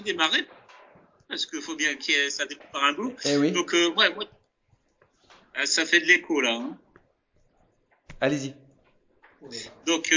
démarrer parce qu'il faut bien ça démarre par un bout. Eh oui. Donc, ouais, moi, ça fait de l'écho là. Hein. Allez-y. Donc,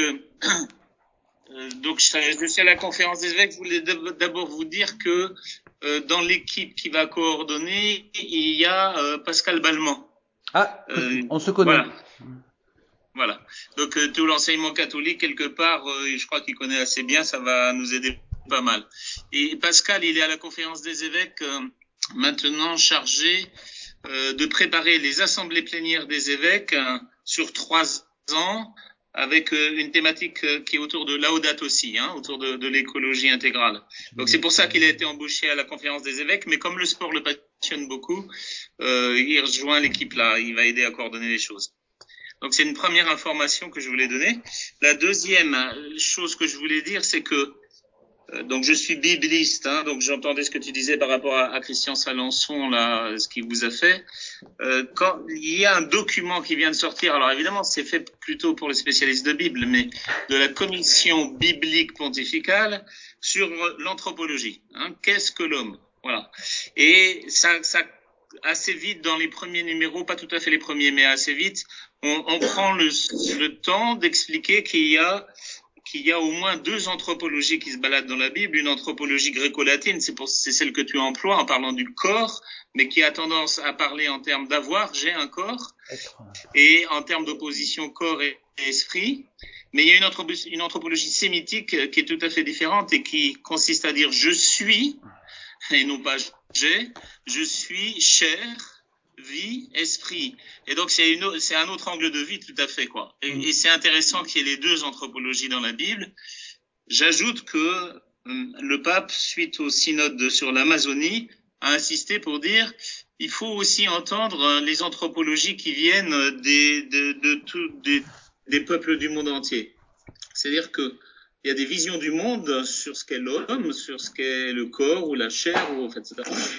donc, je suis à la conférence des évêques. Je voulais d'abord vous dire que dans l'équipe qui va coordonner, il y a Pascal Balmont. Ah, on se connaît. Voilà. Voilà. Donc tout l'enseignement catholique quelque part, je crois qu'il connaît assez bien, ça va nous aider pas mal. Et Pascal, il est à la conférence des évêques maintenant chargé de préparer les assemblées plénières des évêques sur 3 ans avec une thématique qui est autour de Laudato Si, autour de l'écologie intégrale. Donc c'est pour ça qu'il a été embauché à la conférence des évêques, mais comme le sport le passionne beaucoup, il rejoint l'équipe là, il va aider à coordonner les choses. Donc c'est une première information que je voulais donner. La deuxième chose que je voulais dire, c'est que donc je suis bibliste, donc j'entendais ce que tu disais par rapport à Christian Salençon là, ce qu'il vous a fait. Quand il y a un document qui vient de sortir, alors évidemment c'est fait plutôt pour les spécialistes de Bible, mais de la commission biblique pontificale sur l'anthropologie. Qu'est-ce que l'homme? Voilà. Et ça assez vite dans les premiers numéros, pas tout à fait les premiers, mais assez vite, on prend le temps d'expliquer qu'il y a au moins 2 anthropologies qui se baladent dans la Bible. Une anthropologie gréco-latine, c'est celle que tu emploies en parlant du corps, mais qui a tendance à parler en termes d'avoir, j'ai un corps, et en termes d'opposition corps et esprit. Mais il y a une anthropologie sémitique qui est tout à fait différente et qui consiste à dire je suis, et non pas j'ai, je suis chair, vie, esprit. Et donc c'est un autre angle de vie tout à fait quoi. Et c'est intéressant qu'il y ait les 2 anthropologies dans la Bible. J'ajoute que le pape, suite au synode sur l'Amazonie, a insisté pour dire il faut aussi entendre les anthropologies qui viennent des peuples du monde entier. C'est-à-dire que il y a des visions du monde sur ce qu'est l'homme, sur ce qu'est le corps ou la chair, ou etc.,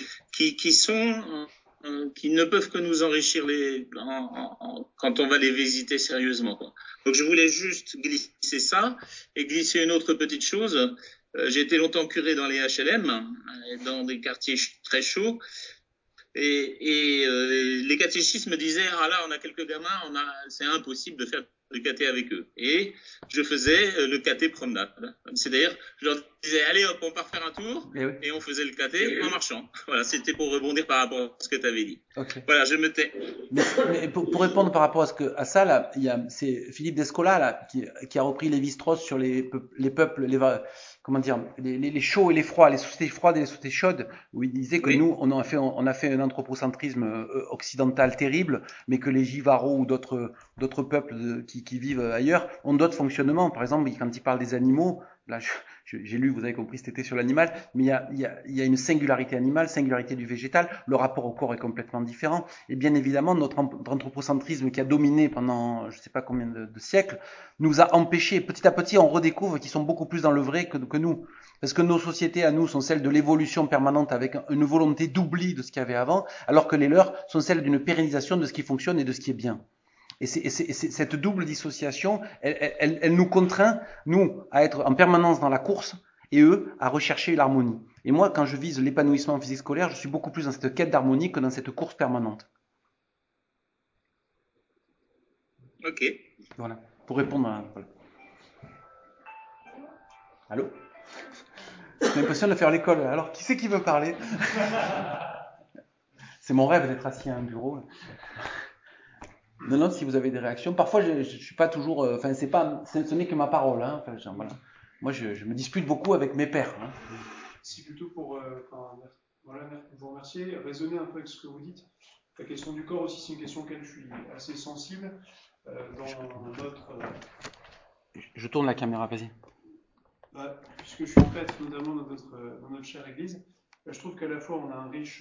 qui ne peuvent que nous enrichir quand on va les visiter sérieusement, quoi. Donc je voulais juste glisser ça et glisser une autre petite chose. J'ai été longtemps curé dans les HLM, dans des quartiers très chauds. Et les catéchistes me disaient ah là on a quelques gamins, c'est impossible de faire le caté avec eux. Et je faisais le caté promenade. C'est-à-dire je leur disais allez hop on part faire un tour et on faisait le caté en marchant. Voilà, c'était pour rebondir par rapport à ce que tu avais dit. Okay. Voilà, je me tais. Mais pour répondre par rapport à ça là, c'est Philippe Descola là qui a repris Lévi-Strauss sur les peuples, comment dire, les chauds et les froids, les sociétés froides et les sociétés chaudes, où il disait que nous, on a fait un anthropocentrisme occidental terrible, mais que les Jivaros ou d'autres peuples qui vivent ailleurs ont d'autres fonctionnements. Par exemple, quand il parle des animaux, là, j'ai lu, vous avez compris, c'était sur l'animal, mais il y a une singularité animale, singularité du végétal, le rapport au corps est complètement différent, et bien évidemment, notre anthropocentrisme qui a dominé pendant je ne sais pas combien de siècles, nous a empêchés, petit à petit, on redécouvre qu'ils sont beaucoup plus dans le vrai que nous. Parce que nos sociétés à nous sont celles de l'évolution permanente avec une volonté d'oubli de ce qu'il y avait avant, alors que les leurs sont celles d'une pérennisation de ce qui fonctionne et de ce qui est bien. Et cette double dissociation, elle nous contraint, nous, à être en permanence dans la course et eux, à rechercher l'harmonie. Et moi, quand je vise l'épanouissement en physique scolaire, je suis beaucoup plus dans cette quête d'harmonie que dans cette course permanente. Ok. Voilà, pour répondre à... Voilà. Allô ? J'ai l'impression de faire l'école. Alors, qui c'est qui veut parler ? C'est mon rêve d'être assis à un bureau. Non, si vous avez des réactions. Parfois, je suis pas toujours. Enfin, ce n'est que ma parole. Enfin, voilà. Moi, je me dispute beaucoup avec mes pairs. C'est plutôt pour vous remercier, raisonner un peu avec ce que vous dites. La question du corps aussi, c'est une question auquel je suis assez sensible. Dans notre. Je tourne la caméra, vas-y. Puisque je suis prêtre, notamment dans notre chère Église, je trouve qu'à la fois on a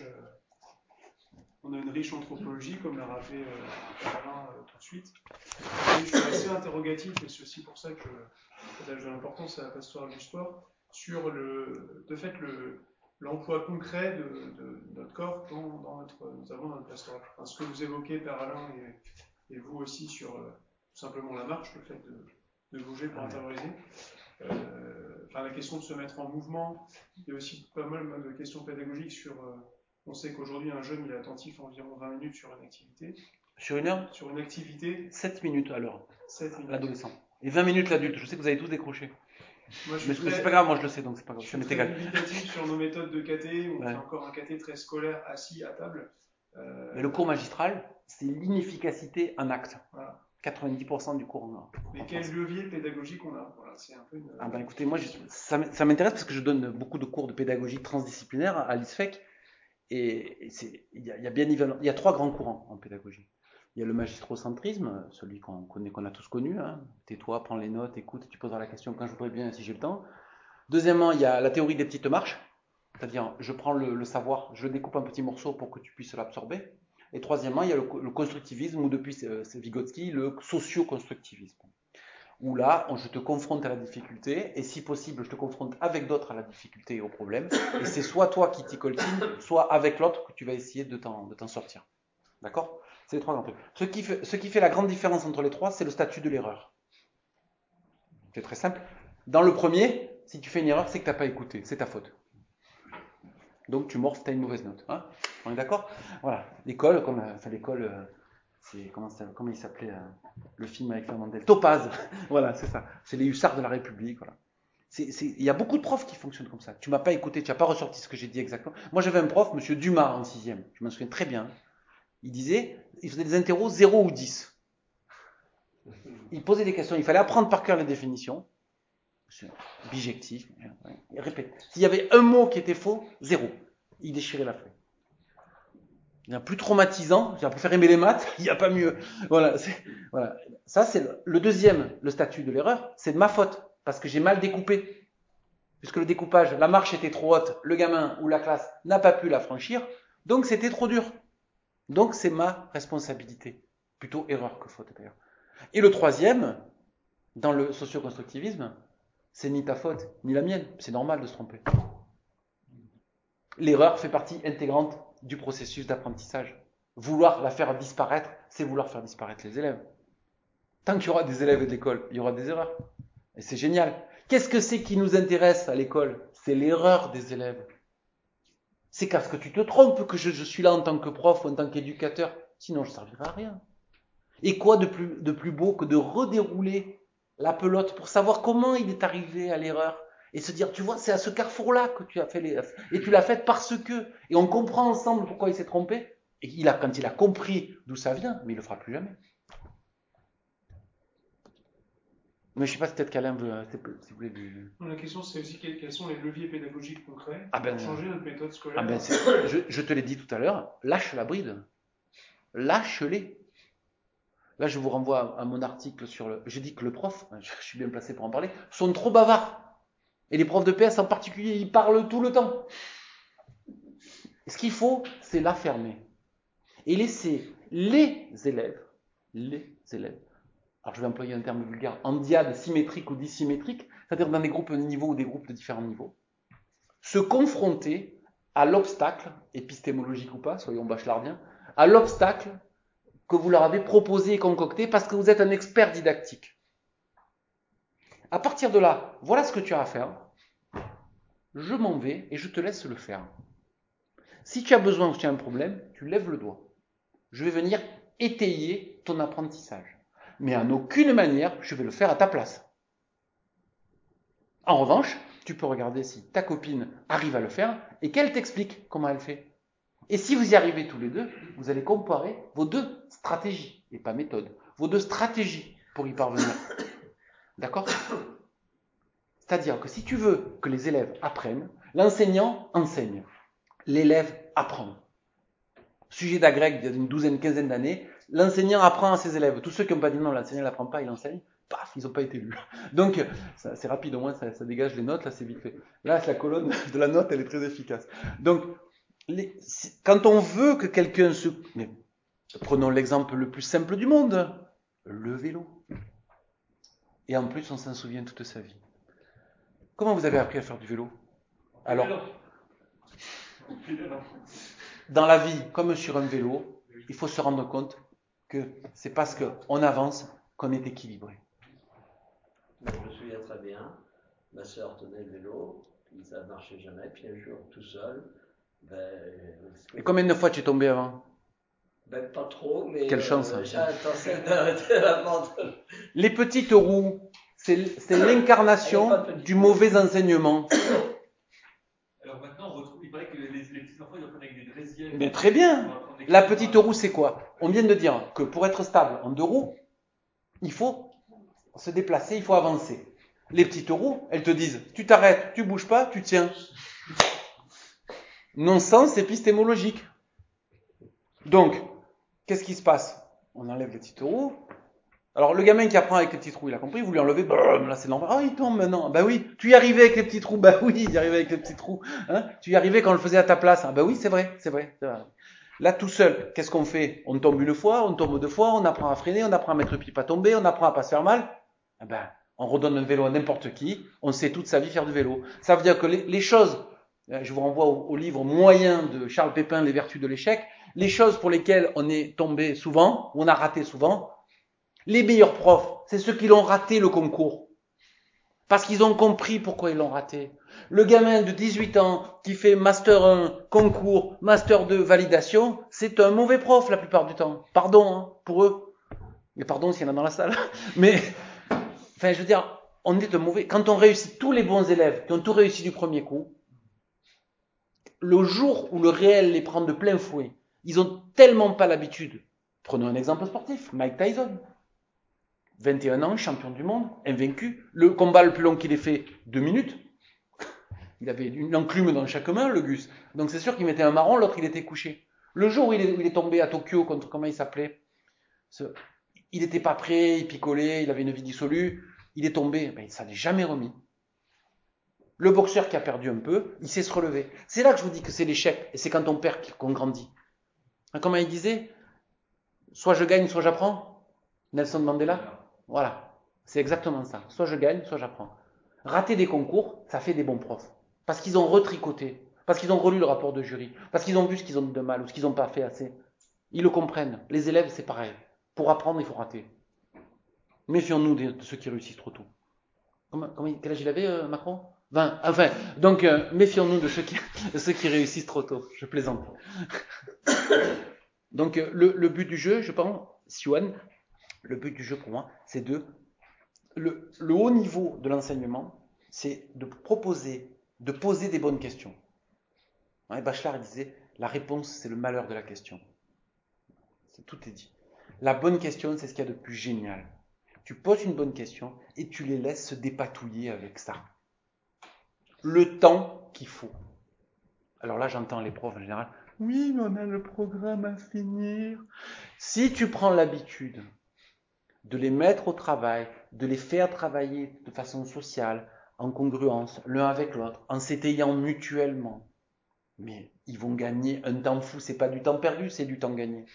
une riche anthropologie, comme l'a rappelé Alain tout de suite. Et je suis assez interrogatif, et c'est aussi pour ça que j'ai l'importance à la pastorale du sport, sur l'emploi concret de notre corps notamment dans notre pastorale. Enfin, ce que vous évoquez, Père Alain, et vous aussi, sur tout simplement la marche, le fait de bouger pour intérioriser. la question de se mettre en mouvement. Il y a aussi pas mal de questions pédagogiques sur. On sait qu'aujourd'hui, un jeune il est attentif environ 20 minutes sur une activité. Sur une heure? Sur une activité. 7 minutes à l'heure. 7 minutes. L'adolescent. Et 20 minutes l'adulte. Je sais que vous avez tous décroché. Mais c'est pas grave, moi je le sais, donc c'est pas grave. Je suis très dubitatif sur nos méthodes de KT, où on fait encore un KT très scolaire assis à table. Mais le cours magistral, c'est l'inefficacité en acte. Voilà. 90% du cours en Mais quel levier pédagogique on a? Voilà, c'est un peu une... écoutez, moi ça m'intéresse parce que je donne beaucoup de cours de pédagogie transdisciplinaire à l'ISFEC. Et il y a 3 grands courants en pédagogie. Il y a le magistrocentrisme, celui qu'on connaît, qu'on a tous connu. Hein. Tais-toi, prends les notes, écoute, tu poseras la question quand je voudrais bien, si j'ai le temps. Deuxièmement, il y a la théorie des petites marches, c'est-à-dire je prends le savoir, je le découpe en petits morceaux pour que tu puisses l'absorber. Et troisièmement, il y a le constructivisme, ou depuis Vygotsky, le socio-constructivisme. Où là, je te confronte à la difficulté, et si possible, je te confronte avec d'autres à la difficulté et au problème, et c'est soit toi qui t'y coltines, soit avec l'autre que tu vas essayer de t'en sortir. D'accord? C'est les 3 grands trucs. Ce qui fait la grande différence entre les 3, c'est le statut de l'erreur. C'est très simple. Dans le premier, si tu fais une erreur, c'est que tu n'as pas écouté, c'est ta faute. Donc tu morphes, tu as une mauvaise note. Hein? On est d'accord? Voilà. L'école, comment il s'appelait le film avec Fernandel? Topaz. Voilà, c'est ça. C'est les hussards de la République. Voilà. Il y a beaucoup de profs qui fonctionnent comme ça. Tu m'as pas écouté, tu n'as pas ressorti ce que j'ai dit exactement. Moi, j'avais un prof, monsieur Dumas, en 6e. Je m'en souviens très bien. Il faisait des interros 0 ou 10. Il posait des questions. Il fallait apprendre par cœur les définitions. Bijectif. Il répète. S'il y avait un mot qui était faux, 0. Il déchirait la feuille. Il y a plus traumatisant, j'ai préféré aimer les maths, il n'y a pas mieux. Voilà. Ça, c'est le deuxième, le statut de l'erreur, c'est de ma faute, parce que j'ai mal découpé. Puisque le découpage, la marche était trop haute, le gamin ou la classe n'a pas pu la franchir, donc c'était trop dur. Donc c'est ma responsabilité. Plutôt erreur que faute d'ailleurs. Et le troisième, dans le socio-constructivisme, c'est ni ta faute, ni la mienne. C'est normal de se tromper. L'erreur fait partie intégrante du processus d'apprentissage. Vouloir la faire disparaître, c'est vouloir faire disparaître les élèves. Tant qu'il y aura des élèves de l'école, il y aura des erreurs. Et c'est génial. Qu'est-ce que c'est qui nous intéresse à l'école? C'est l'erreur des élèves. C'est qu'à ce que tu te trompes que je suis là en tant que prof ou en tant qu'éducateur. Sinon, je ne servirai à rien. Et quoi de plus beau que de redérouler la pelote pour savoir comment il est arrivé à l'erreur et se dire, tu vois, c'est à ce carrefour-là que tu as fait l'erreur. Et tu l'as fait parce que. Et on comprend ensemble pourquoi il s'est trompé. Et quand il a compris d'où ça vient, mais il ne le fera plus jamais. Mais je ne sais pas si peut-être qu'Alain veut, si vous voulez lui... La question, c'est aussi quels sont les leviers pédagogiques concrets pour changer notre méthode scolaire. Je te l'ai dit tout à l'heure, lâche la bride. Lâche-les. Là, je vous renvoie à mon article sur le... Je dis que le prof, je suis bien placé pour en parler, sont trop bavards. Et les profs de PS en particulier, ils parlent tout le temps. Ce qu'il faut, c'est la fermer. Et laisser les élèves, alors je vais employer un terme vulgaire, en diade symétrique ou dissymétrique, c'est-à-dire dans des groupes de niveau ou des groupes de différents niveaux, se confronter à l'obstacle, épistémologique ou pas, soyons bachelardiens, à l'obstacle que vous leur avez proposé et concocté parce que vous êtes un expert didactique. À partir de là, voilà ce que tu as à faire. Je m'en vais et je te laisse le faire. Si tu as besoin ou tu as un problème, tu lèves le doigt. Je vais venir étayer ton apprentissage. Mais en aucune manière, je vais le faire à ta place. En revanche, tu peux regarder si ta copine arrive à le faire et qu'elle t'explique comment elle fait. Et si vous y arrivez tous les deux, vous allez comparer vos 2 stratégies, et pas méthodes, vos 2 stratégies pour y parvenir. D'accord? C'est-à-dire que si tu veux que les élèves apprennent, l'enseignant enseigne, l'élève apprend. Sujet d'agrègue il y a une douzaine, quinzaine d'années, l'enseignant apprend à ses élèves. Tous ceux qui n'ont pas dit non, l'enseignant n'apprend pas, il enseigne, paf, ils n'ont pas été lus. Donc, c'est rapide, au moins ça dégage les notes, là c'est vite fait. Là, la colonne de la note, elle est très efficace. Donc, quand on veut que quelqu'un se... Mais, prenons l'exemple le plus simple du monde, le vélo. Et en plus, on s'en souvient toute sa vie. Comment vous avez appris à faire du vélo? Alors, dans la vie, comme sur un vélo, il faut se rendre compte que c'est parce qu'on avance qu'on est équilibré. Je me souviens très bien. ma soeur tenait le vélo, puis ça ne marchait jamais, puis un jour, tout seul, Et combien de fois tu es tombé avant? Pas trop, mais quelle chance, hein. j'ai l'intention d'arrêter la vente. Les petites roues, c'est l'incarnation du mauvais enseignement. Alors maintenant, il paraît que les petits enfants, ils apprennent avec des draisières. Mais très bien. La petite roue, c'est quoi? On vient de dire que pour être stable en deux roues, il faut se déplacer, il faut avancer. Les petites roues, elles te disent, tu t'arrêtes, tu bouges pas, tu tiens. Non-sens épistémologique. Donc, qu'est-ce qui se passe? On enlève les petites roues. Alors, le gamin qui apprend avec les petites roues, il a compris, vous lui enlevez, là c'est l'envers. Ah, il tombe maintenant. Bah oui, tu y arrivais avec les petites roues. Bah oui, il y arrivait avec les petites roues. Hein, tu y arrivais quand on le faisait à ta place. Ah, bah oui, c'est vrai. Là, tout seul, qu'est-ce qu'on fait? On tombe une fois, on tombe deux fois, on apprend à freiner, on apprend à mettre le pied pas tomber, on apprend à pas se faire mal. Eh ben, on redonne un vélo à n'importe qui, on sait toute sa vie faire du vélo. Ça veut dire que les choses, je vous renvoie au livre moyen de Charles Pépin, Les vertus de l'échec, les choses pour lesquelles on est tombé souvent, on a raté souvent, les meilleurs profs, c'est ceux qui l'ont raté le concours. Parce qu'ils ont compris pourquoi ils l'ont raté. Le gamin de 18 ans qui fait Master 1, concours, Master 2, validation, c'est un mauvais prof la plupart du temps. Pardon hein, pour eux. Mais pardon s'il y en a dans la salle. Mais, enfin je veux dire, on est un mauvais... Quand on réussit, tous les bons élèves qui ont tout réussi du premier coup, le jour où le réel les prend de plein fouet, ils ont tellement pas l'habitude. Prenons un exemple sportif, Mike Tyson. 21 ans, champion du monde, invaincu. Le combat le plus long qu'il ait fait, 2 minutes. Il avait une enclume dans chaque main, le Gus. Donc c'est sûr qu'il mettait un marron, l'autre il était couché. Le jour où il est tombé à Tokyo contre, comment il s'appelait? Il n'était pas prêt, il picolait, il avait une vie dissolue. Il est tombé, ben, ça n'est jamais remis. Le boxeur qui a perdu un peu, il sait se relever. C'est là que je vous dis que c'est l'échec. Et c'est quand on perd qu'on grandit. Comment il disait? Soit je gagne, soit j'apprends. Nelson Mandela. Voilà, c'est exactement ça. Soit je gagne, soit j'apprends. Rater des concours, ça fait des bons profs. Parce qu'ils ont retricoté, parce qu'ils ont relu le rapport de jury, parce qu'ils ont vu ce qu'ils ont de mal ou ce qu'ils n'ont pas fait assez. Ils le comprennent. Les élèves, c'est pareil. Pour apprendre, il faut rater. Méfions-nous de ceux qui réussissent trop tôt. Quel âge il avait, Macron? 20. Enfin, donc, méfions-nous de ceux qui réussissent trop tôt. Je plaisante. Donc, le but du jeu, je pense, Siouane, le but du jeu pour moi, c'est le haut niveau de l'enseignement, c'est de proposer, de poser des bonnes questions. Bachelard disait, la réponse, c'est le malheur de la question. Tout est dit. La bonne question, c'est ce qu'il y a de plus génial. Tu poses une bonne question et tu les laisses se dépatouiller avec ça. Le temps qu'il faut. Alors là, j'entends les profs en général, oui, mais on a le programme à finir. Si tu prends l'habitude de les mettre au travail, de les faire travailler de façon sociale, en congruence, l'un avec l'autre, en s'étayant mutuellement. Mais ils vont gagner un temps fou, c'est pas du temps perdu, c'est du temps gagné.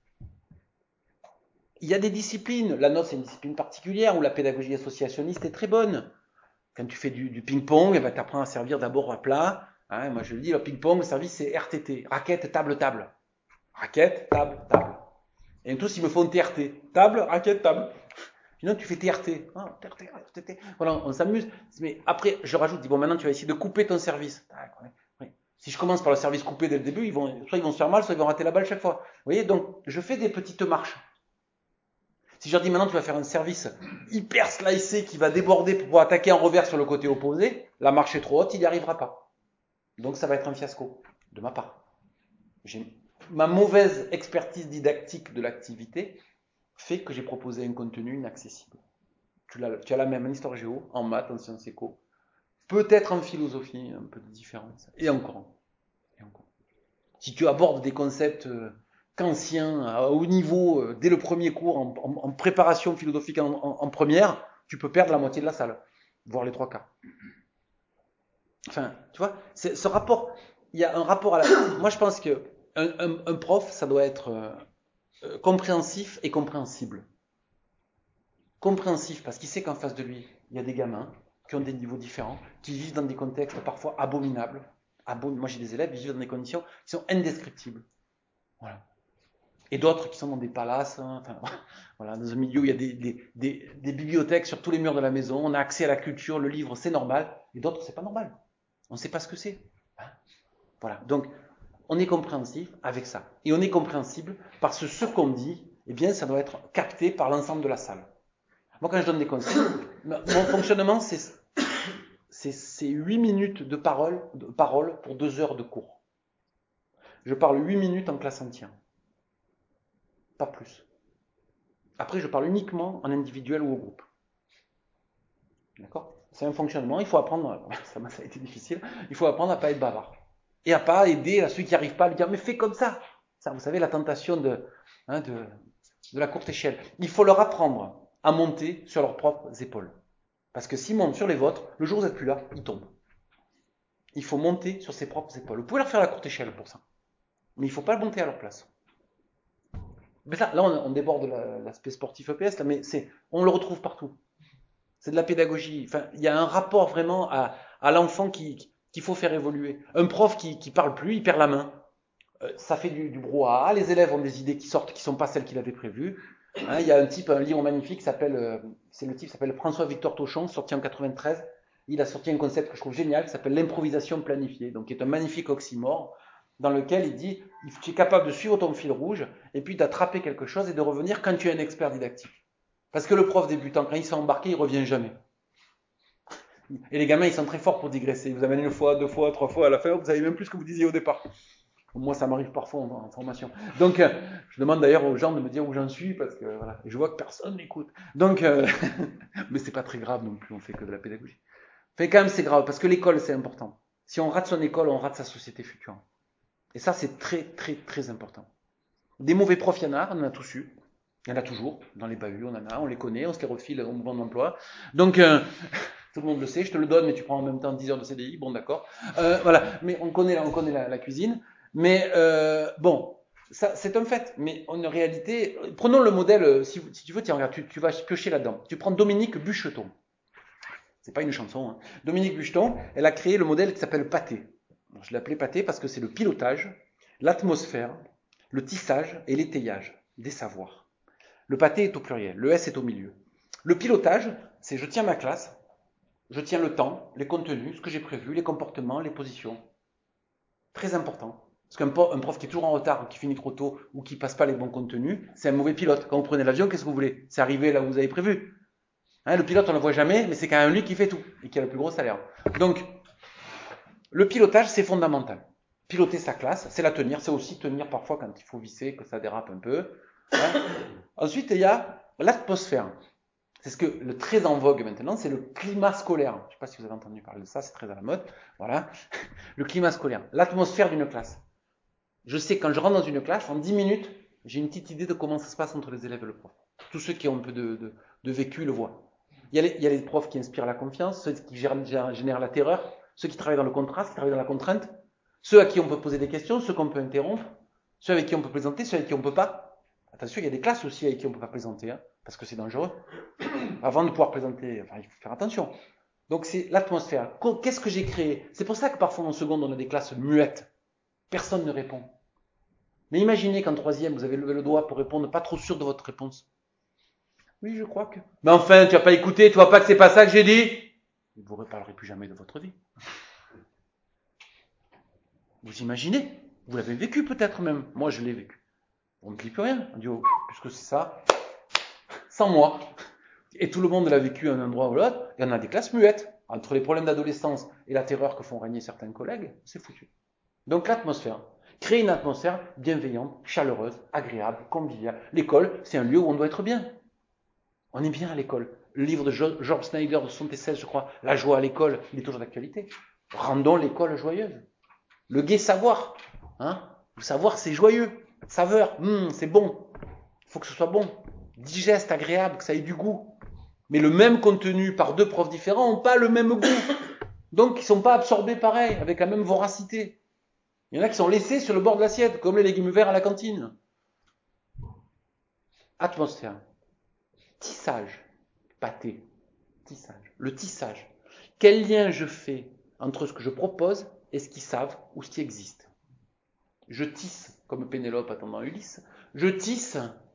Il y a des disciplines, la nôtre c'est une discipline particulière où la pédagogie associationniste est très bonne. Quand tu fais du ping-pong, tu apprends à servir d'abord à plat. Moi je le dis, le ping-pong, le service c'est RTT, raquette, table, table. Raquette, table, table. Et tous ils me font TRT, table, raquette, table. Sinon, tu fais TRT. TRT. Voilà, on s'amuse. Mais après, je rajoute, bon, maintenant, tu vas essayer de couper ton service. Oui. Si je commence par le service coupé dès le début, soit ils vont se faire mal, soit ils vont rater la balle chaque fois. Vous voyez, donc, je fais des petites marches. Si je leur dis maintenant, tu vas faire un service hyper slicé qui va déborder pour pouvoir attaquer en revers sur le côté opposé, la marche est trop haute, il n'y arrivera pas. Donc, ça va être un fiasco, de ma part. Ma mauvaise expertise didactique de l'activité fait que j'ai proposé un contenu inaccessible. Tu as la même en histoire géo, en maths, en sciences éco, peut-être en philosophie, un peu de différence, et encore. Si tu abordes des concepts kantiens à haut niveau, dès le premier cours, en préparation philosophique en première, tu peux perdre la moitié de la salle, voire les 3 quarts. Enfin, tu vois, c'est ce rapport, il y a un rapport à la... Moi, je pense que un prof, ça doit être compréhensif et compréhensible. Compréhensif parce qu'il sait qu'en face de lui, il y a des gamins qui ont des niveaux différents, qui vivent dans des contextes parfois abominables. Moi j'ai des élèves qui vivent dans des conditions qui sont indescriptibles. Voilà. Et d'autres qui sont dans des palaces, hein, enfin, voilà, dans un milieu où il y a des bibliothèques sur tous les murs de la maison, on a accès à la culture, le livre, c'est normal. Et d'autres, c'est pas normal. On ne sait pas ce que c'est. Hein. Voilà. Donc, on est compréhensif avec ça. Et on est compréhensible parce que ce qu'on dit, eh bien, ça doit être capté par l'ensemble de la salle. Moi, quand je donne des conseils, mon fonctionnement, c'est 8 minutes de parole pour 2 heures de cours. Je parle 8 minutes en classe entière. Pas plus. Après, je parle uniquement en individuel ou au groupe. D'accord ? C'est un fonctionnement, il faut apprendre, ça a été difficile, il faut apprendre à ne pas être bavard. Et à ne pas aider à celui qui n'arrive pas à lui dire, mais fais comme ça. Ça, vous savez, la tentation de la courte échelle. Il faut leur apprendre à monter sur leurs propres épaules. Parce que s'ils montent sur les vôtres, le jour où vous n'êtes plus là, ils tombent. Il faut monter sur ses propres épaules. Vous pouvez leur faire la courte échelle pour ça. Mais il ne faut pas monter à leur place. Mais là on déborde l'aspect sportif EPS, là, mais on le retrouve partout. C'est de la pédagogie. Enfin, il y a un rapport vraiment à l'enfant qu'il faut faire évoluer. Un prof qui parle plus, il perd la main. Ça fait du brouhaha. Les élèves ont des idées qui sortent, qui sont pas celles qu'il avait prévues. Hein, il y a un livre magnifique qui s'appelle François-Victor Tochon, sorti en 93. Il a sorti un concept que je trouve génial, qui s'appelle l'improvisation planifiée, donc qui est un magnifique oxymore, dans lequel il dit, tu es capable de suivre ton fil rouge, et puis d'attraper quelque chose et de revenir quand tu es un expert didactique. Parce que le prof débutant, quand il s'est embarqué, il revient jamais. Et les gamins, ils sont très forts pour digresser. Ils vous amènent 1 fois, 2 fois, 3 fois, à la fin, vous savez même plus ce que vous disiez au départ. Moi, ça m'arrive parfois en formation. Donc, je demande d'ailleurs aux gens de me dire où j'en suis, parce que voilà, je vois que personne n'écoute. Donc, mais c'est pas très grave non plus, on fait que de la pédagogie. Enfin, quand même, c'est grave, parce que l'école, c'est important. Si on rate son école, on rate sa société future. Et ça, c'est très, très, très important. Des mauvais profs, il y en a, on en a tous eu. Il y en a toujours. Dans les bahuts, on en a, on les connaît, on se les refile au mouvement d'emploi. Donc, tout le monde le sait, je te le donne, mais tu prends en même temps 10 heures de CDI, bon d'accord. Voilà, mais on connaît la cuisine. Mais bon, ça, c'est un fait. Mais en réalité, prenons le modèle, si tu veux, tiens, regarde, tu vas piocher là-dedans. Tu prends Dominique Bucheton. C'est pas une chanson. Hein. Dominique Bucheton, elle a créé le modèle qui s'appelle Pâté. Alors, je l'ai appelé Pâté parce que c'est le pilotage, l'atmosphère, le tissage et l'étayage des savoirs. Le pâté est au pluriel, le S est au milieu. Le pilotage, c'est je tiens ma classe, je tiens le temps, les contenus, ce que j'ai prévu, les comportements, les positions. Très important. Parce qu'un prof qui est toujours en retard, qui finit trop tôt ou qui passe pas les bons contenus, c'est un mauvais pilote. Quand vous prenez l'avion, qu'est-ce que vous voulez ? C'est arriver là où vous avez prévu. Hein, le pilote, on ne le voit jamais, mais c'est quand même lui qui fait tout et qui a le plus gros salaire. Donc, le pilotage, c'est fondamental. Piloter sa classe, c'est la tenir, c'est aussi tenir parfois quand il faut visser, que ça dérape un peu. Hein. Ensuite, il y a l'atmosphère. C'est ce que le très en vogue maintenant, c'est le climat scolaire. Je ne sais pas si vous avez entendu parler de ça, c'est très à la mode. Voilà, le climat scolaire, l'atmosphère d'une classe. Je sais, quand je rentre dans une classe, en 10 minutes, j'ai une petite idée de comment ça se passe entre les élèves et le prof. Tous ceux qui ont un peu de vécu le voient. Il y a les profs qui inspirent la confiance, ceux qui génèrent la terreur, ceux qui travaillent dans le contraste, qui travaillent dans la contrainte, ceux à qui on peut poser des questions, ceux qu'on peut interrompre, ceux avec qui on peut plaisanter, ceux avec qui on ne peut pas. Attention, il y a des classes aussi avec qui on ne peut pas plaisanter, hein, parce que c'est dangereux. Avant de pouvoir plaisanter, il faut faire attention. Donc c'est l'atmosphère. Qu'est-ce que j'ai créé ? C'est pour ça que parfois en seconde, on a des classes muettes. Personne ne répond. Mais imaginez qu'en troisième, vous avez levé le doigt pour répondre, pas trop sûr de votre réponse. Oui, je crois que... Mais enfin, tu n'as pas écouté, tu vois pas que c'est pas ça que j'ai dit ? Vous ne vous reparlerez plus jamais de votre vie. Vous imaginez ? Vous l'avez vécu peut-être même. Moi, je l'ai vécu. On ne dit plus rien. On dit, oh, puisque c'est ça, sans moi. Et tout le monde l'a vécu à un endroit ou l'autre. Il y en a des classes muettes. Entre les problèmes d'adolescence et la terreur que font régner certains collègues, c'est foutu. Donc l'atmosphère. Créer une atmosphère bienveillante, chaleureuse, agréable, conviviale. L'école, c'est un lieu où on doit être bien. On est bien à l'école. Le livre de George Snyder de 1976, je crois, La joie à l'école, il est toujours d'actualité. Rendons l'école joyeuse. Le gai savoir. Hein ? Le savoir, c'est joyeux. Saveur, c'est bon. Il faut que ce soit bon. Digeste, agréable, que ça ait du goût. Mais le même contenu par 2 profs différents n'ont pas le même goût. Donc, ils ne sont pas absorbés pareil, avec la même voracité. Il y en a qui sont laissés sur le bord de l'assiette, comme les légumes verts à la cantine. Atmosphère. Tissage. Pâté. Tissage. Le tissage. Quel lien je fais entre ce que je propose et ce qu'ils savent ou ce qui existe ? Je tisse, comme Pénélope attendant Ulysse. Je tisse.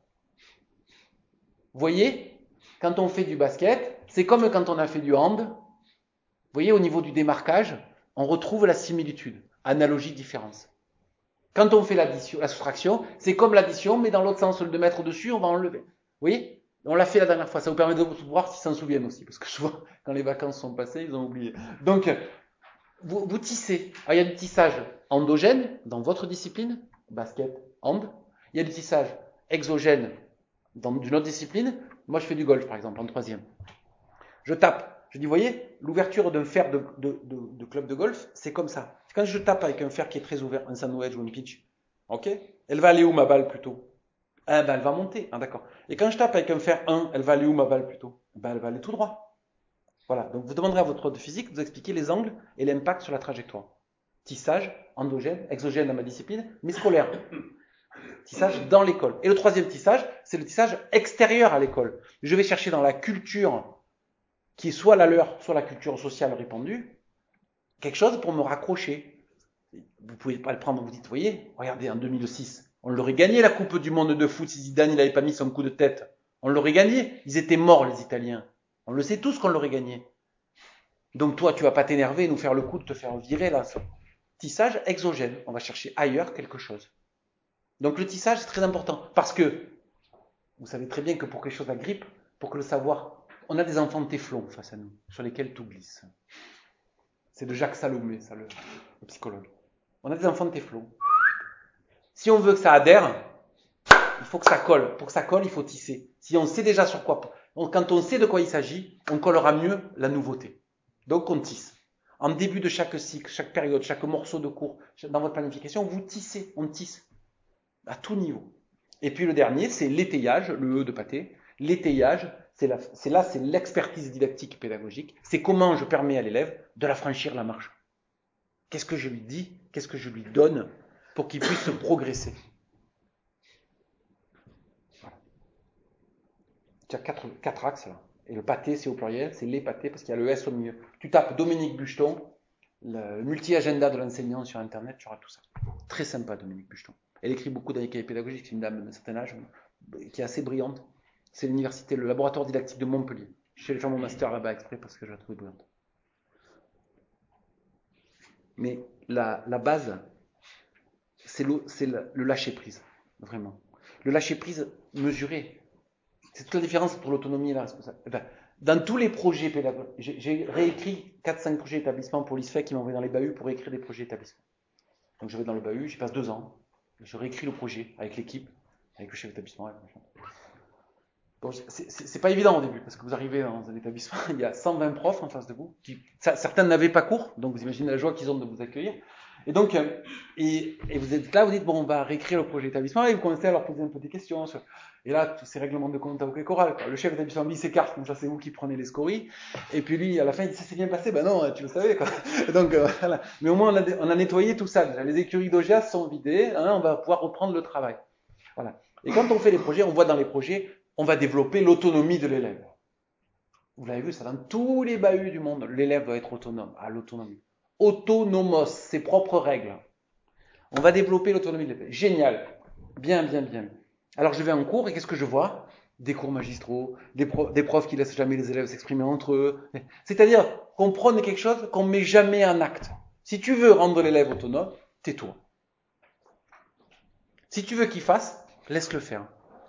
Vous voyez, quand on fait du basket, c'est comme quand on a fait du hand. Vous voyez, au niveau du démarquage, on retrouve la similitude. Analogie, différence. Quand on fait l'addition, la soustraction, c'est comme l'addition, mais dans l'autre sens, au lieu de mettre dessus, on va enlever. Vous voyez? On l'a fait la dernière fois. Ça vous permet de voir s'ils s'en souviennent aussi. Parce que je vois, quand les vacances sont passées, ils ont oublié. Donc, vous tissez. Alors, il y a du tissage endogène dans votre discipline, basket, hand. Il y a du tissage exogène dans une autre discipline. Moi, je fais du golf, par exemple, en 3e. Je tape. Je dis, vous voyez, l'ouverture d'un fer de club de golf, c'est comme ça. Quand je tape avec un fer qui est très ouvert, un sandwich ou un pitch, ok, elle va aller où ma balle plutôt? Elle va monter, d'accord. Et quand je tape avec un fer 1, elle va aller où ma balle plutôt? Elle va aller tout droit. Voilà, donc vous demanderez à votre prof de physique de vous expliquer les angles et l'impact sur la trajectoire. Tissage, endogène, exogène dans ma discipline, mais scolaire. Tissage dans l'école. Et le 3e tissage, c'est le tissage extérieur à l'école. Je vais chercher dans la culture qui est soit la leur, soit la culture sociale répandue, quelque chose pour me raccrocher. Vous pouvez pas le prendre, vous dites, vous voyez, regardez, en 2006, on l'aurait gagné la Coupe du Monde de foot si Zidane il n'avait pas mis son coup de tête. On l'aurait gagné. Ils étaient morts, les Italiens. On le sait tous qu'on l'aurait gagné. Donc toi, tu vas pas t'énerver et nous faire le coup de te faire virer là. Tissage exogène. On va chercher ailleurs quelque chose. Donc le tissage, c'est très important. Parce que, vous savez très bien que pour que les choses agrippent, pour que le savoir... On a des enfants de téflon face à nous, sur lesquels tout glisse. C'est de Jacques Salomé, ça, le psychologue. On a des enfants de téflon. Si on veut que ça adhère, il faut que ça colle. Pour que ça colle, il faut tisser. Si on sait déjà sur quoi... Quand on sait de quoi il s'agit, on collera mieux la nouveauté. Donc on tisse. En début de chaque cycle, chaque période, chaque morceau de cours, dans votre planification, vous tissez, on tisse. À tout niveau. Et puis le dernier, c'est l'étayage, le E de pâté. L'étayage, c'est l'expertise didactique et pédagogique. C'est comment je permets à l'élève de la franchir la marche. Qu'est-ce que je lui dis? Qu'est-ce que je lui donne pour qu'il puisse progresser? Voilà. Il y a quatre axes là. Et le pâté, c'est au pluriel, c'est les pâtés parce qu'il y a le S au milieu. Tu tapes Dominique Bucheton, le multi-agenda de l'enseignant sur Internet, tu auras tout ça. Très sympa, Dominique Bucheton. Elle écrit beaucoup dans les cahiers pédagogiques, c'est une dame d'un certain âge qui est assez brillante. C'est l'université, le laboratoire didactique de Montpellier. Je suis allé faire mon master là-bas exprès parce que je la trouvais brillante. Mais la base, c'est le lâcher-prise, vraiment. Le lâcher-prise mesuré. C'est toute la différence entre l'autonomie et la responsabilité. Enfin, dans tous les projets pédagogiques, j'ai réécrit 4-5 projets d'établissement pour l'ISFEC qui m'ont envoyé dans les bahuts pour écrire des projets d'établissement. Donc je vais dans le bahut, j'y passe 2 ans. Je réécris le projet avec l'équipe, avec le chef d'établissement. Bon, c'est pas évident au début, parce que vous arrivez dans un établissement, il y a 120 profs en face de vous, certains n'avaient pas cours, donc vous imaginez la joie qu'ils ont de vous accueillir. Et donc, et vous êtes là, vous dites, bon, on va réécrire le projet d'établissement, et vous commencez à leur poser un peu des questions. Et là, tous ces règlements de compte avocat choral, le chef d'établissement dit, s'écarte, comme ça c'est vous qui prenez les scories. Et puis lui, à la fin, il dit, ça s'est bien passé, ben non, tu le savais, quoi. Donc, voilà. Mais au moins, on a nettoyé tout ça. Les écuries d'Augias sont vidées, hein, on va pouvoir reprendre le travail. Voilà. Et quand on fait les projets, on voit dans les projets, on va développer l'autonomie de l'élève. Vous l'avez vu, ça dans tous les bahuts du monde, l'élève doit être autonome, à l'autonomie. Autonomos, ses propres règles. On va développer l'autonomie de l'élève. Génial. Bien. Alors je vais en cours et qu'est-ce que je vois? Des cours magistraux, des profs qui laissent jamais les élèves s'exprimer entre eux. C'est-à-dire qu'on prône quelque chose qu'on met jamais en acte. Si tu veux rendre l'élève autonome, tais-toi. Si tu veux qu'il fasse, laisse-le faire.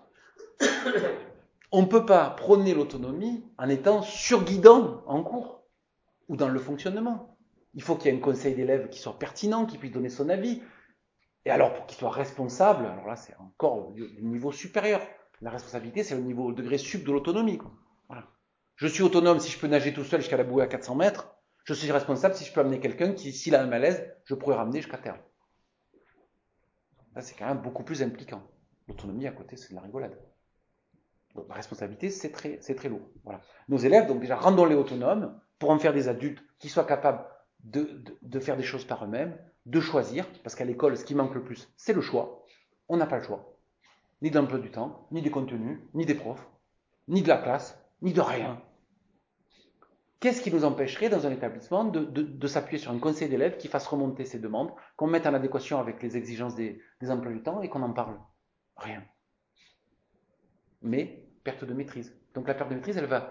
On ne peut pas prôner l'autonomie en étant surguidant en cours ou dans le fonctionnement. Il faut qu'il y ait un conseil d'élèves qui soit pertinent, qui puisse donner son avis. Et alors, pour qu'il soit responsable, alors là, c'est encore du niveau supérieur. La responsabilité, c'est le degré sup de l'autonomie. Voilà. Je suis autonome si je peux nager tout seul jusqu'à la bouée à 400 mètres. Je suis responsable si je peux amener quelqu'un qui, s'il a un malaise, je pourrais ramener jusqu'à terre. Là, c'est quand même beaucoup plus impliquant. L'autonomie, à côté, c'est de la rigolade. Donc, la responsabilité, c'est très lourd. Voilà. Nos élèves, donc déjà, rendons-les autonomes pour en faire des adultes qui soient capables de faire des choses par eux-mêmes, de choisir, parce qu'à l'école, ce qui manque le plus, c'est le choix. On n'a pas le choix. Ni de l'emploi du temps, ni des contenus, ni des profs, ni de la classe, ni de rien. Qu'est-ce qui nous empêcherait dans un établissement de s'appuyer sur un conseil d'élèves qui fasse remonter ces demandes, qu'on mette en adéquation avec les exigences des emplois du temps et qu'on en parle? Rien. Mais perte de maîtrise. Donc la perte de maîtrise, elle va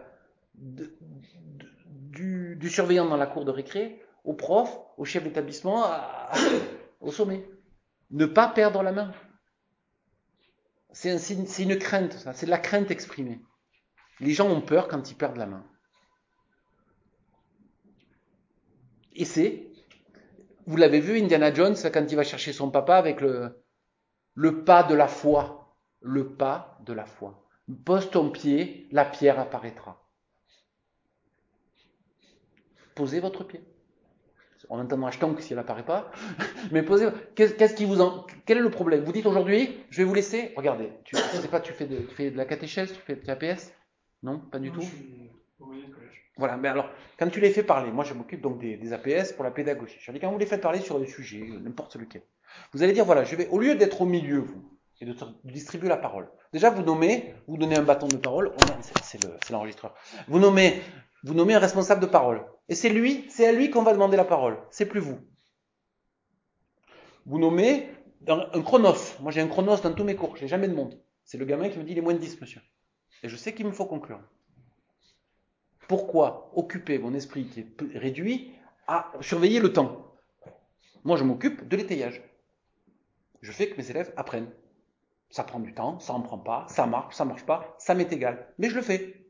du surveillant dans la cour de récré, au prof, au chef d'établissement, au sommet. Ne pas perdre la main. C'est une crainte, ça. C'est de la crainte exprimée. Les gens ont peur quand ils perdent la main. Et vous l'avez vu, Indiana Jones, quand il va chercher son papa avec le pas de la foi. Le pas de la foi. Pose ton pied, la pierre apparaîtra. Posez votre pied. En entendant Ashton si elle n'apparaît pas. Mais posez. Quel est le problème? Vous dites aujourd'hui, je vais vous laisser. Regardez, je sais pas, tu fais de la catéchèse, tu fais de l'APS? Non, pas du tout. Je suis au moyen collège. Voilà, mais alors, quand tu les fais parler, moi je m'occupe donc des APS pour la pédagogie. Je dis, quand vous les faites parler sur des sujets, n'importe lequel, vous allez dire, voilà, au lieu d'être au milieu, vous, et de distribuer la parole. Déjà, vous donnez un bâton de parole, c'est l'enregistreur. Vous nommez un responsable de parole. Et c'est à lui qu'on va demander la parole. C'est plus vous. Vous nommez un chronos. Moi, j'ai un chronos dans tous mes cours. J'ai jamais de monde. C'est le gamin qui me dit, il est moins de 10, monsieur. Et je sais qu'il me faut conclure. Pourquoi occuper mon esprit qui est réduit à surveiller le temps? Moi, je m'occupe de l'étayage. Je fais que mes élèves apprennent. Ça prend du temps, ça en prend pas, ça marche pas, ça m'est égal. Mais je le fais.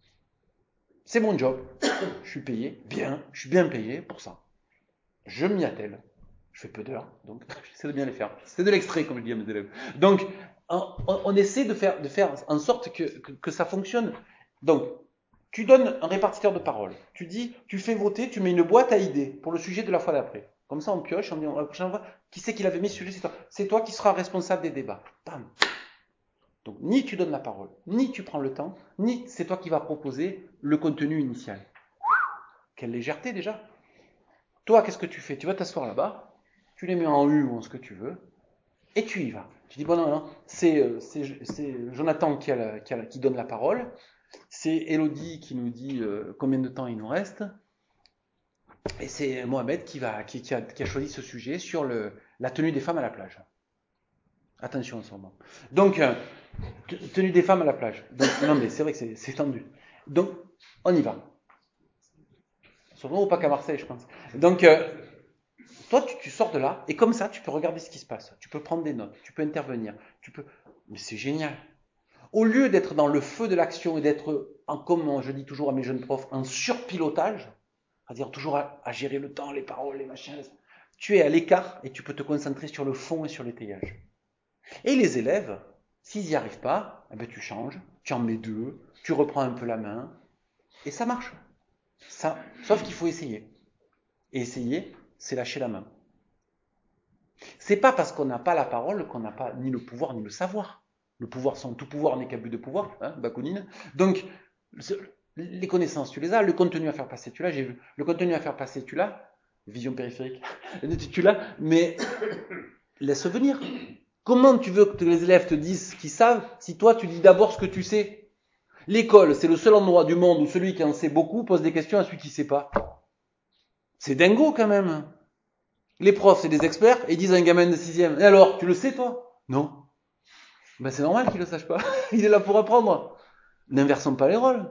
C'est mon job. Je suis payé bien, je suis bien payé pour ça. Je m'y attelle. Je fais peu d'heures, donc j'essaie de bien les faire. C'est de l'extrait, comme je dis à mes élèves. Donc, on essaie de faire en sorte que ça fonctionne. Donc, tu donnes un répartiteur de parole. Tu dis, tu fais voter, tu mets une boîte à idées pour le sujet de la fois d'après. Comme ça, on pioche, on dit, la prochaine fois, qui c'est qui l'avait mis ce sujet? C'est toi. C'est toi qui seras responsable des débats. Bam. Donc, ni tu donnes la parole, ni tu prends le temps, ni c'est toi qui vas proposer le contenu initial. Quelle légèreté déjà. Toi, qu'est-ce que tu fais? Tu vas t'asseoir là-bas, tu les mets en U ou en ce que tu veux, et tu y vas. Tu dis, bon, non, c'est Jonathan qui donne la parole, c'est Elodie qui nous dit combien de temps il nous reste, et c'est Mohamed qui a choisi ce sujet sur la tenue des femmes à la plage. Attention en ce moment. Donc, tenue des femmes à la plage. Donc, non, mais c'est vrai que c'est tendu. Donc, on y va. Sûrement pas qu'à Marseille, je pense. Donc, toi, tu sors de là, et comme ça, tu peux regarder ce qui se passe. Tu peux prendre des notes, tu peux intervenir. Mais c'est génial. Au lieu d'être dans le feu de l'action et d'être, comme je dis toujours à mes jeunes profs, en surpilotage, c'est-à-dire toujours à gérer le temps, les paroles, les machins, tu es à l'écart et tu peux te concentrer sur le fond et sur l'étayage. Et les élèves, s'ils n'y arrivent pas, eh ben tu changes, tu en mets 2, tu reprends un peu la main, et ça marche. Sauf qu'il faut essayer. Et essayer, c'est lâcher la main. C'est pas parce qu'on n'a pas la parole qu'on n'a pas ni le pouvoir ni le savoir. Le pouvoir, tout pouvoir n'est qu'abus de pouvoir, Bakounine. Donc, les connaissances, tu les as, le contenu à faire passer, tu l'as, j'ai vu. Le contenu à faire passer, tu l'as, vision périphérique, tu l'as, mais laisse venir. Comment tu veux que les élèves te disent ce qu'ils savent si toi tu dis d'abord ce que tu sais? L'école, c'est le seul endroit du monde où celui qui en sait beaucoup pose des questions à celui qui ne sait pas. C'est dingo quand même. Les profs, c'est des experts et ils disent à un gamin de 6e, et alors, tu le sais toi? Non. Ben c'est normal qu'il ne le sache pas. Il est là pour apprendre. N'inversons pas les rôles.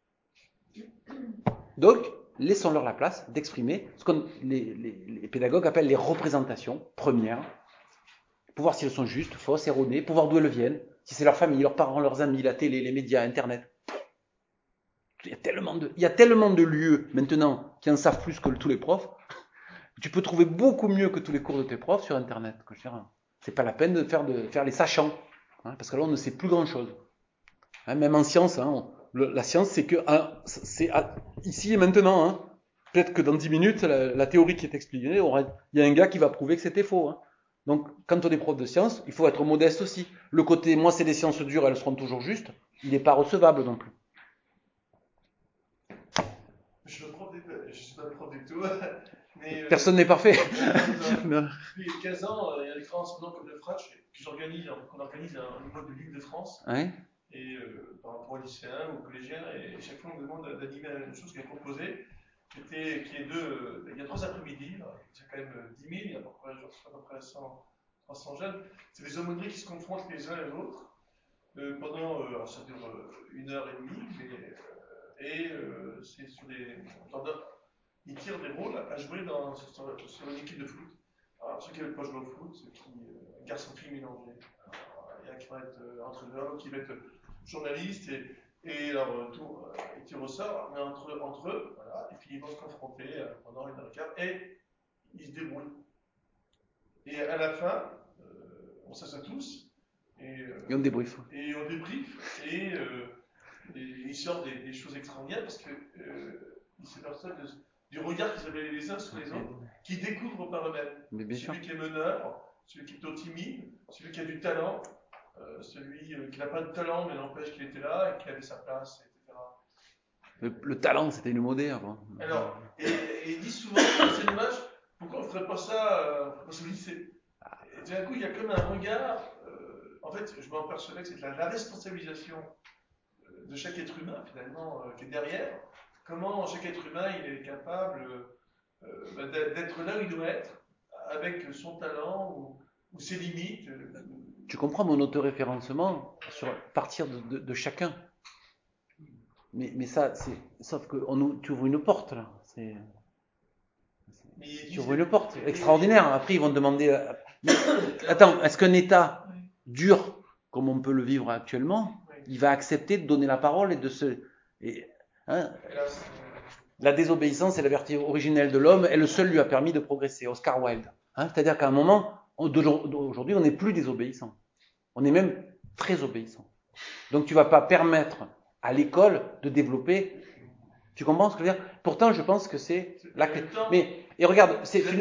Donc, laissons-leur la place d'exprimer ce que les pédagogues appellent les représentations premières, pour voir si elles sont justes, fausses, erronées, pour voir d'où elles viennent, si c'est leur famille, leurs parents, leurs amis, la télé, les médias, Internet. Il y a tellement de lieux maintenant qui en savent plus que tous les profs. Tu peux trouver beaucoup mieux que tous les cours de tes profs sur Internet. C'est pas la peine de faire les sachants, parce que là on ne sait plus grand-chose. Même en science, la science c'est que c'est ici et maintenant. Peut-être que dans 10 minutes, la théorie qui est expliquée, il y a un gars qui va prouver que c'était faux. Donc, quand on est prof de sciences, il faut être modeste aussi. Le côté, moi c'est des sciences dures, elles seront toujours justes, il n'est pas recevable non plus. Je suis pas prof du tout. Mais, personne n'est parfait. Depuis 15 ans, il y a des grands événements comme le Fratch qu'on organise un niveau de Ligue de France. Ouais. et par rapport aux lycéens ou aux collégiens, et chaque fois on me demande d'animer la même chose qui est proposée, il y a 3 après-midi, il y a quand même 10 000, il y a à peu près 300 jeunes, c'est des aumôneries qui se confrontent les uns les autres, pendant, alors ça dure 1h30, et c'est sur ils tirent des rôles à jouer sur une équipe de foot. Alors, ceux qui ne veulent pas jouer au foot, ceux qui garçon-fille mélangés. Il y en a qui vont être entraîneurs, qui vont être journalistes, et alors ils tirent au sort, mais entre eux, voilà, et puis ils vont se confronter pendant 1h15, et ils se débrouillent. Et à la fin, on s'assoit tous, et on débriefe. Et on débriefe, et il sort des choses extraordinaires, parce que ils s'aperçoivent du regard qu'ils avaient les uns sur les autres, qui découvrent par eux-mêmes. Celui qui est meneur, celui qui est plutôt timide, celui qui a du talent, celui qui n'a pas de talent mais n'empêche qu'il était là et qu'il avait sa place, etc. Le talent, c'était une mode avant. Alors, et ils disent souvent, c'est dommage, pourquoi on ne ferait pas ça au lycée? Et d'un coup, il y a comme un regard, en fait, je m'en persuadais que c'est la responsabilisation de chaque être humain, finalement, qui est derrière. Comment chaque être humain il est capable d'être là où il doit être, avec son talent ou ses limites. Tu comprends mon autoréférencement sur partir de chacun. Mais ça, sauf que tu ouvres une porte là. Tu ouvres une porte extraordinaire. Après, ils vont te demander. Attends, est-ce qu'un État dur, comme on peut le vivre actuellement, il va accepter de donner la parole et de se. La désobéissance est la vertu originelle de l'homme et le seul lui a permis de progresser. Oscar Wilde. C'est-à-dire qu'à un moment, aujourd'hui, on n'est plus désobéissant. On est même très obéissant. Donc tu ne vas pas permettre à l'école de développer. Tu comprends ce que je veux dire? Pourtant, je pense que c'est la clé. Et regarde,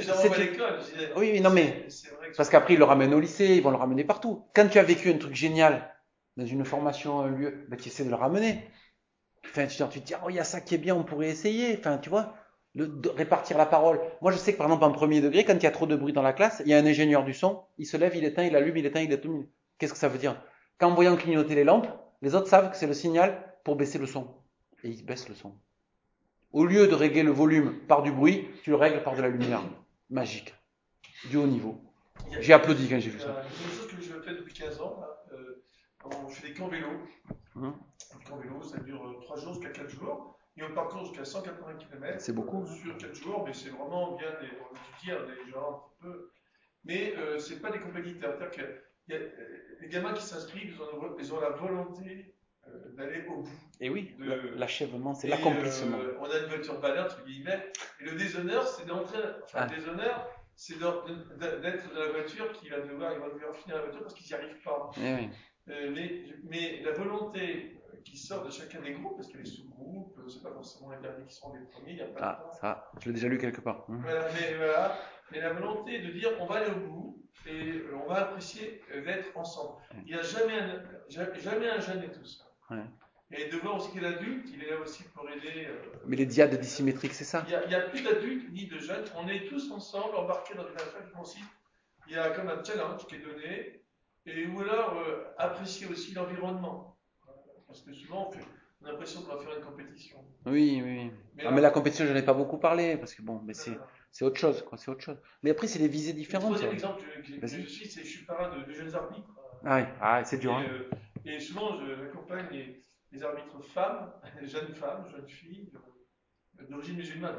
oui, non mais parce qu'après ils le ramènent au lycée, ils vont le ramener partout. Quand tu as vécu un truc génial dans une formation, un lieu, tu essaies de le ramener. Enfin, tu te dis, oh, il y a ça qui est bien, on pourrait essayer. Enfin, tu vois, de répartir la parole. Moi, je sais que par exemple, en premier degré, quand il y a trop de bruit dans la classe, il y a un ingénieur du son, il se lève, il éteint, il allume, il éteint, il éteint. Qu'est-ce que ça veut dire? Qu'en voyant clignoter les lampes, les autres savent que c'est le signal pour baisser le son. Et ils baissent le son. Au lieu de régler le volume par du bruit, tu le règles par de la lumière. Magique. Du haut niveau. J'ai applaudi quand j'ai vu ça. C'est une chose que je fais depuis 15 ans. Là. On fait des camps vélo. Les camps vélo, ça dure 3 jours jusqu'à 4 jours. Et on parcourt jusqu'à 180 km. C'est beaucoup. Sur 4 jours, mais c'est vraiment bien étudié, des gens un petit peu. Mais ce n'est pas des compétiteurs. C'est-à-dire que les gamins qui s'inscrivent, ils ont la volonté d'aller au bout. Et oui, l'achèvement, c'est l'accomplissement. On a une voiture balai, entre guillemets, et le déshonneur, c'est d'entrer. Enfin, le déshonneur, c'est d'être dans la voiture il va devoir finir la voiture parce qu'ils n'y arrivent pas. Oui. Mais la volonté qui sort de chacun des groupes, parce qu'il y a des sous-groupes, c'est pas forcément les derniers qui seront les premiers, il n'y a pas de temps. Ça, je l'ai déjà lu quelque part. Voilà, mais la volonté de dire on va aller au bout et on va apprécier d'être ensemble. Il n'y a jamais un jeune et tout ça. Ouais. Et de voir aussi que l'adulte, il est là aussi pour aider. Mais les diades dissymétriques, c'est ça? Il n'y a plus d'adultes ni de jeunes, on est tous ensemble embarqués dans une affaire qui consiste. Il y a comme un challenge qui est donné, ou alors apprécier aussi l'environnement. Parce que souvent on a l'impression qu'on va faire une compétition. Oui. Mais la compétition, je n'en ai pas beaucoup parlé, parce que c'est autre chose, quoi. C'est autre chose. Mais après, c'est des visées différentes. Le troisième exemple que je suis, c'est que je suis parrain de jeunes arbitres. C'est dur. Et souvent, j'accompagne les arbitres femmes, jeunes filles, d'origine musulmane,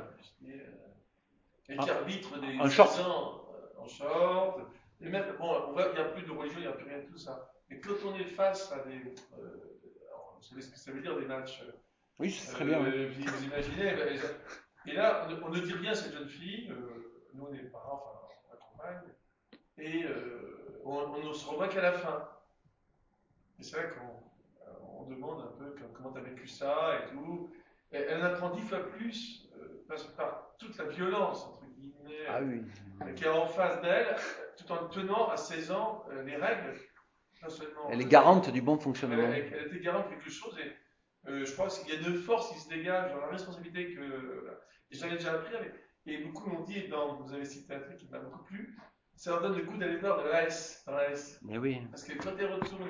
et qui arbitrent des ans en short. Et même, on voit qu'il n'y a plus de religion, il n'y a plus rien de tout ça. Mais quand on est face à des. Vous savez ce que ça veut dire, des matchs. Oui, c'est très bien. Vous imaginez, et là, on ne dit rien à cette jeune fille, nous on est parents, enfin, on accompagne, et on ne se revoit qu'à la fin. Et c'est vrai qu'on demande un peu comment tu as vécu ça et tout. Et elle apprend 10 fois plus par toute la violence, entre guillemets, qui est en face d'elle, tout en tenant à 16 ans les règles. Pas seulement, elle est garante du bon fonctionnement. Elle était garante de quelque chose et je crois qu'il y a une force qui se dégage dans la responsabilité que j'en ai déjà appris. Et beaucoup m'ont dit, vous avez cité un truc qui m'a beaucoup plu, ça leur donne le goût d'aller voir dans la S. Mais oui. Parce que quand elles retournent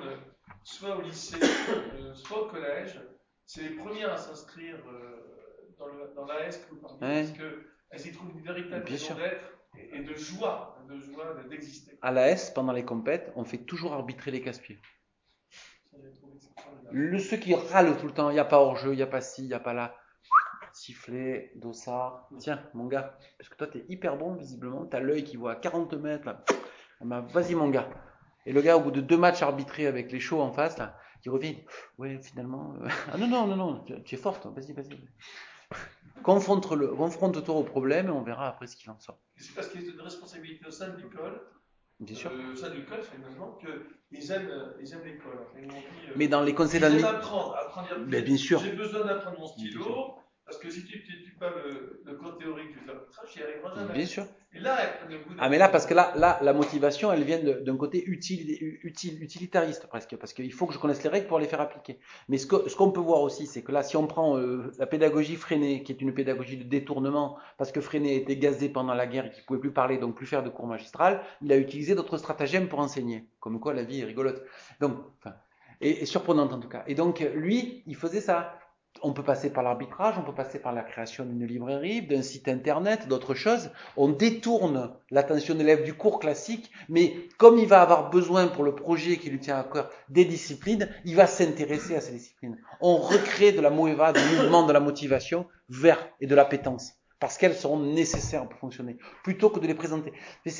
soit au lycée, soit au collège, c'est les premières à s'inscrire dans l'AS que vous parliez, Ouais. parce qu'elles y trouvent une véritable Bien raison sûr. d'être et de joie d'exister. À l'AS, pendant les compètes, on fait toujours arbitrer les casse-pieds. Ça, j'ai trouvé exceptionnel. Ceux qui râlent tout le temps, il n'y a pas hors-jeu, il n'y a pas ci, il n'y a pas là. Sifflet, dossard. Tiens, mon gars, parce que toi, tu es hyper bon, visiblement. Tu as l'œil qui voit à 40 mètres. Là. Ah ben, vas-y, mon gars. Et le gars, au bout de 2 matchs arbitrés avec les chauds en face, là, il revient. Ouais, finalement. Ah non, tu es forte. Vas-y. Confronte-toi au problème et on verra après ce qu'il en sort. Et c'est parce qu'il y a une responsabilité au sein de l'école, Bien sûr. au sein de l'école, finalement, qu'ils aiment l'école. Ils m'ont dit, Mais dans les conseils ils aiment d'administration. apprendre. Mais bien sûr. J'ai besoin d'apprendre mon stylo, parce que si tu n'étudies pas le code théorique du arbitrage, tu n'y arriveras jamais. Bien sûr. Et là, elles prennent le goût de... Ah mais là, parce que là, la motivation, elle vient d'un côté utilitariste presque, parce qu'il faut que je connaisse les règles pour les faire appliquer. Mais ce qu'on peut voir aussi, c'est que là, si on prend la pédagogie Freinet, qui est une pédagogie de détournement, parce que Freinet était gazé pendant la guerre et qu'il ne pouvait plus parler, donc plus faire de cours magistral, il a utilisé d'autres stratagèmes pour enseigner. Comme quoi, la vie est rigolote. Donc, et surprenante en tout cas. Et donc, lui, il faisait ça. On peut passer par l'arbitrage, on peut passer par la création d'une librairie, d'un site internet, d'autres choses. On détourne l'attention de l'élève du cours classique, mais comme il va avoir besoin pour le projet qui lui tient à cœur des disciplines, il va s'intéresser à ces disciplines. On recrée de la moeva, du mouvement de la motivation vers et de l'appétence, parce qu'elles seront nécessaires pour fonctionner, plutôt que de les présenter. Mais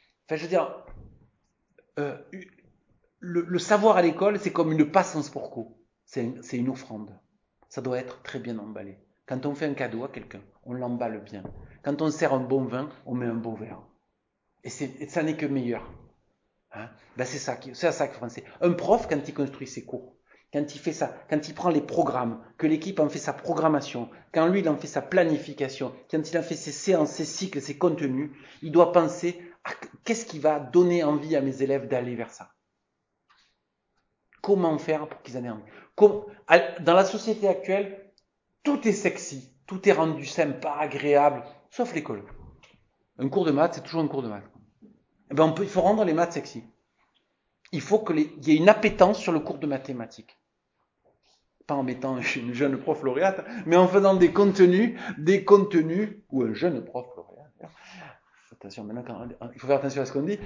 le savoir à l'école, c'est comme une passe en sport co. C'est une offrande. Ça doit être très bien emballé. Quand on fait un cadeau à quelqu'un, on l'emballe bien. Quand on sert un bon vin, on met un beau verre. Et ça n'est que meilleur. Hein? Ben c'est ça qu'il faut penser. Un prof, quand il construit ses cours, quand il fait ça, quand il prend les programmes, que l'équipe en fait sa programmation, quand lui il en fait sa planification, quand il en fait ses séances, ses cycles, ses contenus, il doit penser à qu'est-ce qui va donner envie à mes élèves d'aller vers ça. Comment faire pour qu'ils en aient envie? Dans la société actuelle, tout est sexy, tout est rendu sympa, agréable, sauf l'école. Un cours de maths, c'est toujours un cours de maths. Eh ben il faut rendre les maths sexy. Il faut qu'il y ait une appétence sur le cours de mathématiques. Pas en mettant une jeune prof lauréate, mais en faisant des contenus, ou un jeune prof lauréat. Attention, maintenant, il faut faire attention à ce qu'on dit.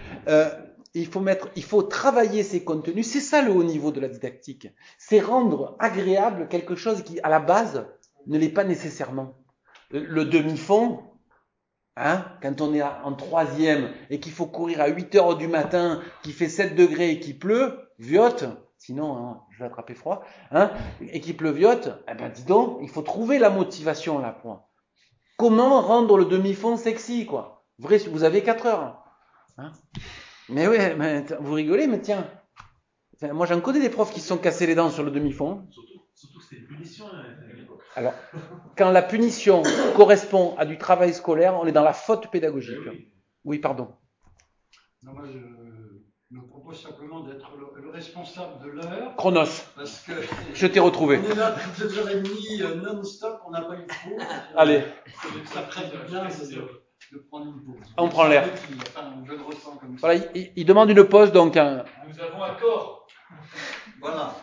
Il faut travailler ces contenus. C'est ça le haut niveau de la didactique. C'est rendre agréable quelque chose qui, à la base, ne l'est pas nécessairement. Le demi-fond, hein, quand on est en 3e et qu'il faut courir à 8 heures du matin, qu'il fait 7 degrés et qu'il pleut, viote, sinon hein, je vais attraper froid, hein, et qu'il pleuviote, eh ben dis donc, il faut trouver la motivation là pour. Comment rendre le demi-fond sexy, quoi? Vrai, vous avez 4 heures. Hein? Mais oui, vous rigolez, mais tiens. Moi, j'en connais des profs qui se sont cassés les dents sur le demi-fond. Surtout que c'était une punition à l'époque. Alors, quand la punition correspond à du travail scolaire, on est dans la faute pédagogique. Oui, pardon. Non, moi, je me propose simplement d'être le responsable de l'heure. Chronos. Parce que je t'ai retrouvé. On est là toutes 2h30 non-stop, on n'a pas eu de pause. Allez. Ça ferait bien de prendre une pause. On prend l'air. Enfin, je le ressens comme ça. Voilà, il demande une pause, donc Nous avons un corps. Voilà.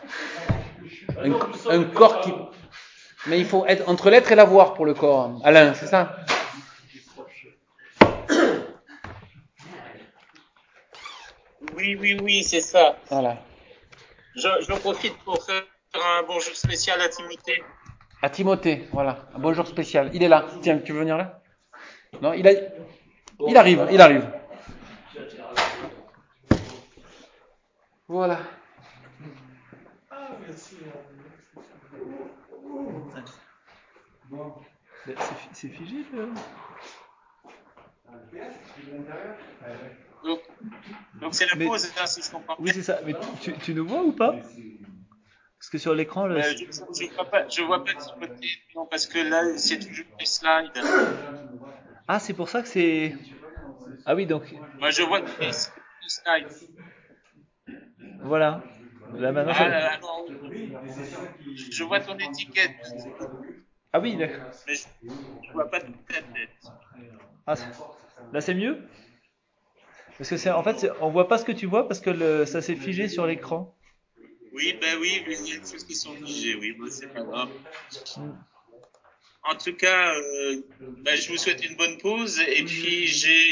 Un corps qui... Mais il faut être entre l'être et l'avoir pour le corps. Alain, c'est ça? Oui, c'est ça. Voilà. Je profite pour faire un bonjour spécial à Timothée. À Timothée, voilà. Un bonjour spécial. Il est là. Tiens, tu veux venir là? Non, il arrive. Voilà. Ah, merci. Bon. C'est figé le... Donc c'est la pause, hein, si je comprends bien. Oui, c'est ça. Mais tu nous vois ou pas? Parce que sur l'écran, là... Je vois pas Timothée, non, parce que là, c'est toujours les slides. Ah, c'est pour ça que c'est... Ah oui, donc... Moi, je vois les slides. Voilà. Là, maintenant, alors, je vois ton étiquette. Ah oui, d'accord. Mais je vois pas ta tête. Ah, là, c'est mieux? Parce que en fait, on voit pas ce que tu vois parce que ça s'est figé sur l'écran. Oui, ben oui, mais il y a des choses qui sont obligées, oui, bon, c'est pas grave. En tout cas, ben, je vous souhaite une bonne pause et puis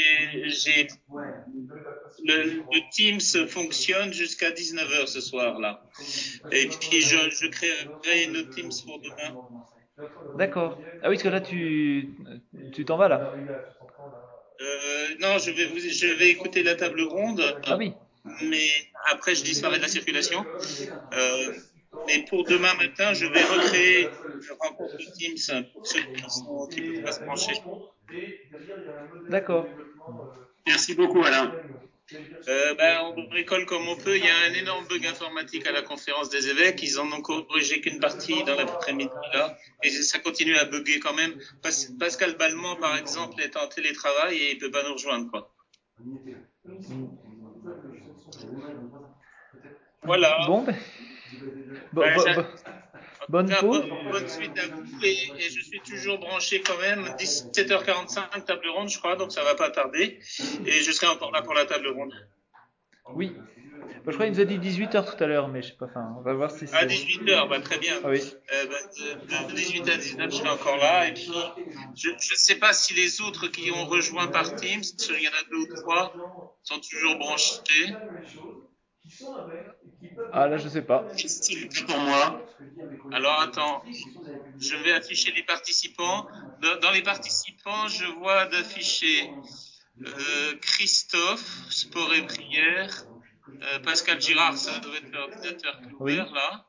le Teams fonctionne jusqu'à 19 heures ce soir là. Et puis je créerai une autre Teams pour demain. D'accord. Ah oui, parce que là, tu t'en vas là. Non, je vais écouter la table ronde, Ah oui. mais après je disparais de la circulation. Mais pour demain matin, je vais recréer une rencontre Teams pour ceux qui peuvent pas se brancher. D'accord. Merci beaucoup, Alain. Ben, on bricole comme on peut. Il y a un énorme bug informatique à la conférence des évêques. Ils en ont corrigé qu'une partie dans l'après-midi là, et ça continue à bugger quand même. Pascal Balmont, par exemple, est en télétravail et il peut pas nous rejoindre, quoi. Voilà. Bon, bonne pause. Bonne suite à vous et je suis toujours branché quand même. 17h45 table ronde, je crois, donc ça va pas tarder. Et je serai encore là pour la table ronde. Oui. Je crois qu'il nous a dit 18h tout à l'heure, mais je sais pas. Enfin, on va voir si c'est. À 18h, bah, très bien. Ah oui. De 18 à 19, je serai encore là. Et puis, je ne sais pas si les autres qui ont rejoint par Teams, il y en a 2 ou 3, sont toujours branchés. Ah là, je sais pas. C'est pour moi. Alors attends, je vais afficher les participants. Dans les participants, je vois d'afficher Christophe, Sport et Prière, Pascal Girard, ça doit être l'ordinateur qui est ouvert là.